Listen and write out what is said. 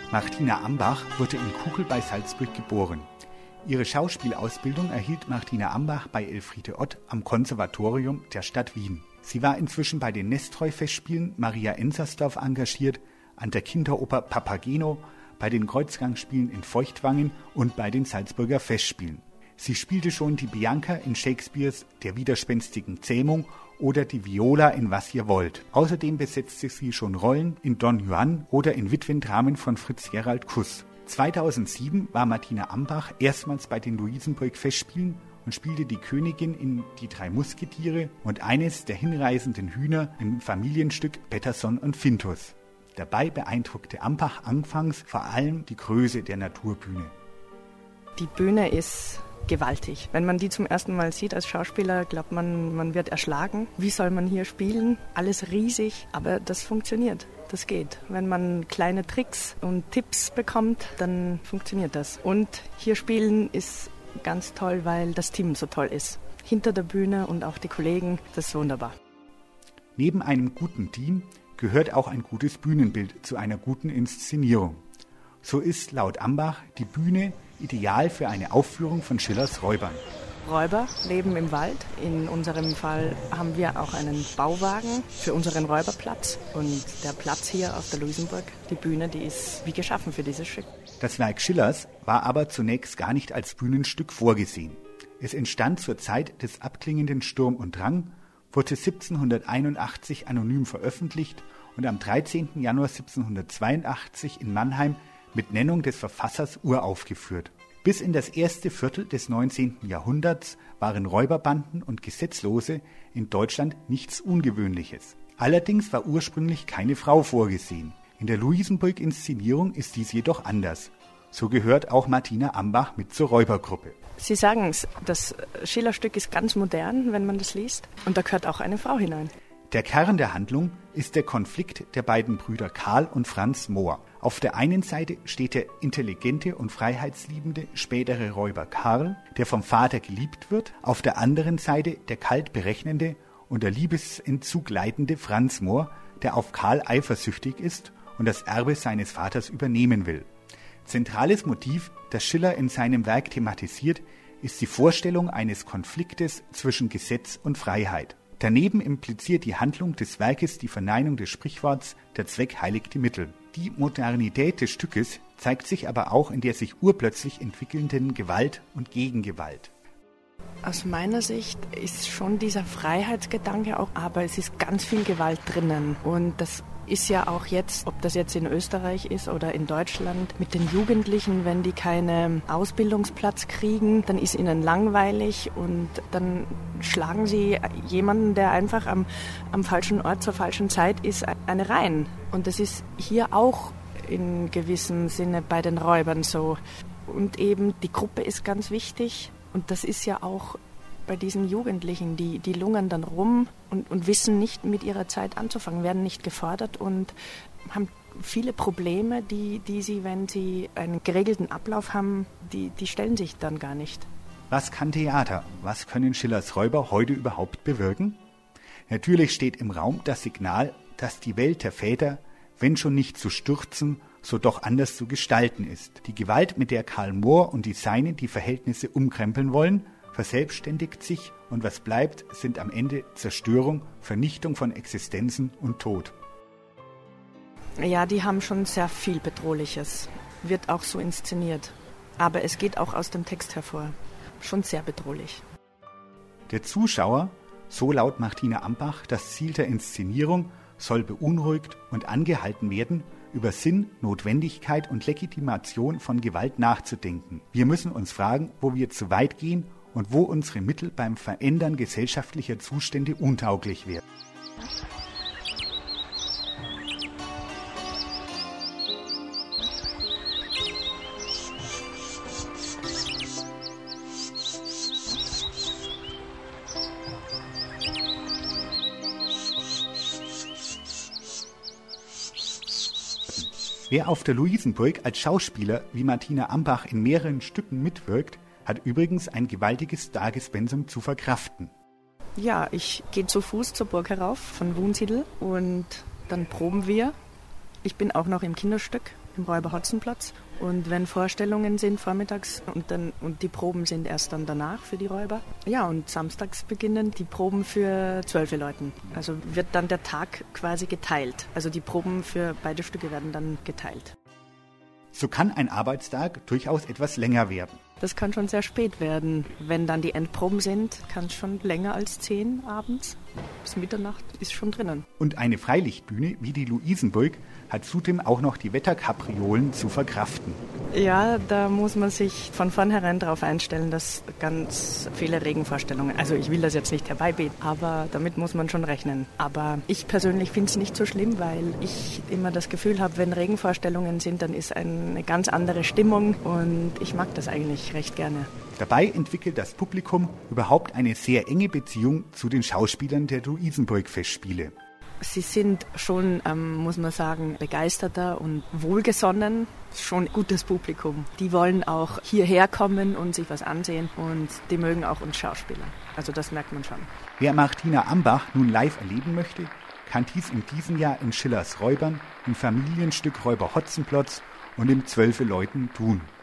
Martina Ambach wurde in Kugel bei Salzburg geboren. Ihre Schauspielausbildung erhielt Martina Ambach bei Elfriede Ott am Konservatorium der Stadt Wien. Sie war inzwischen bei den Nestroy-Festspielen Maria Enzersdorf engagiert, an der Kinderoper Papageno, bei den Kreuzgangsspielen in Feuchtwangen und bei den Salzburger Festspielen. Sie spielte schon die Bianca in Shakespeares Der widerspenstigen Zähmung oder die Viola in Was ihr wollt. Außerdem besetzte sie schon Rollen in Don Juan oder in Witwendramen von Fritz Gerald Kuss. 2007 war Martina Ambach erstmals bei den Luisenburg-Festspielen und spielte die Königin in Die drei Musketiere und eines der hinreißenden Hühner im Familienstück Petterson und Fintus. Dabei beeindruckte Ambach anfangs vor allem die Größe der Naturbühne. Die Bühne ist gewaltig. Wenn man die zum ersten Mal sieht als Schauspieler, glaubt man, man wird erschlagen. Wie soll man hier spielen? Alles riesig, aber das funktioniert. Das geht. Wenn man kleine Tricks und Tipps bekommt, dann funktioniert das. Und hier spielen ist ganz toll, weil das Team so toll ist. Hinter der Bühne und auch die Kollegen, das ist wunderbar. Neben einem guten Team gehört auch ein gutes Bühnenbild zu einer guten Inszenierung. So ist laut Ambach die Bühne ideal für eine Aufführung von Schillers Räubern. Räuber leben im Wald. In unserem Fall haben wir auch einen Bauwagen für unseren Räuberplatz. Und der Platz hier auf der Luisenburg, die Bühne, die ist wie geschaffen für dieses Stück. Das Werk Schillers war aber zunächst gar nicht als Bühnenstück vorgesehen. Es entstand zur Zeit des abklingenden Sturm und Drang, wurde 1781 anonym veröffentlicht und am 13. Januar 1782 in Mannheim mit Nennung des Verfassers uraufgeführt. Bis in das erste Viertel des 19. Jahrhunderts waren Räuberbanden und Gesetzlose in Deutschland nichts Ungewöhnliches. Allerdings war ursprünglich keine Frau vorgesehen. In der Luisenburg-Inszenierung ist dies jedoch anders. So gehört auch Martina Ambach mit zur Räubergruppe. Sie sagen es, das Schillerstück ist ganz modern, wenn man das liest. Und da gehört auch eine Frau hinein. Der Kern der Handlung ist der Konflikt der beiden Brüder Karl und Franz Mohr. Auf der einen Seite steht der intelligente und freiheitsliebende spätere Räuber Karl, der vom Vater geliebt wird. Auf der anderen Seite der kalt berechnende und der Liebesentzug leidende Franz Mohr, der auf Karl eifersüchtig ist und das Erbe seines Vaters übernehmen will. Zentrales Motiv, das Schiller in seinem Werk thematisiert, ist die Vorstellung eines Konfliktes zwischen Gesetz und Freiheit. Daneben impliziert die Handlung des Werkes die Verneinung des Sprichworts „Der Zweck heiligt die Mittel“. Die Modernität des Stückes zeigt sich aber auch in der sich urplötzlich entwickelnden Gewalt und Gegengewalt. Aus meiner Sicht ist schon dieser Freiheitsgedanke auch, aber es ist ganz viel Gewalt drinnen. Und das ist ja auch jetzt, ob das jetzt in Österreich ist oder in Deutschland, mit den Jugendlichen, wenn die keinen Ausbildungsplatz kriegen, dann ist ihnen langweilig und dann schlagen sie jemanden, der einfach am falschen Ort zur falschen Zeit ist, eine rein. Und das ist hier auch in gewissem Sinne bei den Räubern so. Und eben die Gruppe ist ganz wichtig und das ist ja auch bei diesen Jugendlichen, die lungern dann rum und wissen nicht mit ihrer Zeit anzufangen, werden nicht gefordert und haben viele Probleme, die sie, wenn sie einen geregelten Ablauf haben, die stellen sich dann gar nicht. Was kann Theater? Was können Schillers Räuber heute überhaupt bewirken? Natürlich steht im Raum das Signal, dass die Welt der Väter, wenn schon nicht zu stürzen, so doch anders zu gestalten ist. Die Gewalt, mit der Karl Mohr und die Seinen die Verhältnisse umkrempeln wollen, verselbstständigt sich und was bleibt, sind am Ende Zerstörung, Vernichtung von Existenzen und Tod. Ja, die haben schon sehr viel Bedrohliches, wird auch so inszeniert. Aber es geht auch aus dem Text hervor, schon sehr bedrohlich. Der Zuschauer, so laut Martina Ambach, das Ziel der Inszenierung, soll beunruhigt und angehalten werden, über Sinn, Notwendigkeit und Legitimation von Gewalt nachzudenken. Wir müssen uns fragen, wo wir zu weit gehen und wo unsere Mittel beim Verändern gesellschaftlicher Zustände untauglich werden. Wer auf der Luisenburg als Schauspieler wie Martina Ambach in mehreren Stücken mitwirkt, hat übrigens ein gewaltiges Tagespensum zu verkraften. Ja, ich gehe zu Fuß zur Burg herauf von Wunsiedel und dann proben wir. Ich bin auch noch im Kinderstück, im Räuber Hotzenplotz. Und wenn Vorstellungen sind vormittags und die Proben sind erst dann danach für die Räuber. Ja, und samstags beginnen die Proben für 12 Leuten. Also wird dann der Tag quasi geteilt. Also die Proben für beide Stücke werden dann geteilt. So kann ein Arbeitstag durchaus etwas länger werden. Das kann schon sehr spät werden. Wenn dann die Endproben sind, kann es schon länger als 10 abends. Bis Mitternacht ist schon drinnen. Und eine Freilichtbühne wie die Luisenburg hat zudem auch noch die Wetterkapriolen zu verkraften. Ja, da muss man sich von vornherein darauf einstellen, dass ganz viele Regenvorstellungen, also ich will das jetzt nicht herbeibeten, aber damit muss man schon rechnen. Aber ich persönlich finde es nicht so schlimm, weil ich immer das Gefühl habe, wenn Regenvorstellungen sind, dann ist eine ganz andere Stimmung und ich mag das eigentlich recht gerne. Dabei entwickelt das Publikum überhaupt eine sehr enge Beziehung zu den Schauspielern der Luisenburg-Festspiele. Sie sind schon, muss man sagen, begeisterter und wohlgesonnen. Schon ein gutes Publikum. Die wollen auch hierher kommen und sich was ansehen und die mögen auch uns Schauspieler. Also das merkt man schon. Wer Martina Ambach nun live erleben möchte, kann dies in diesem Jahr in Schillers Räubern, im Familienstück Räuber Hotzenplotz und im 12 Leuten tun.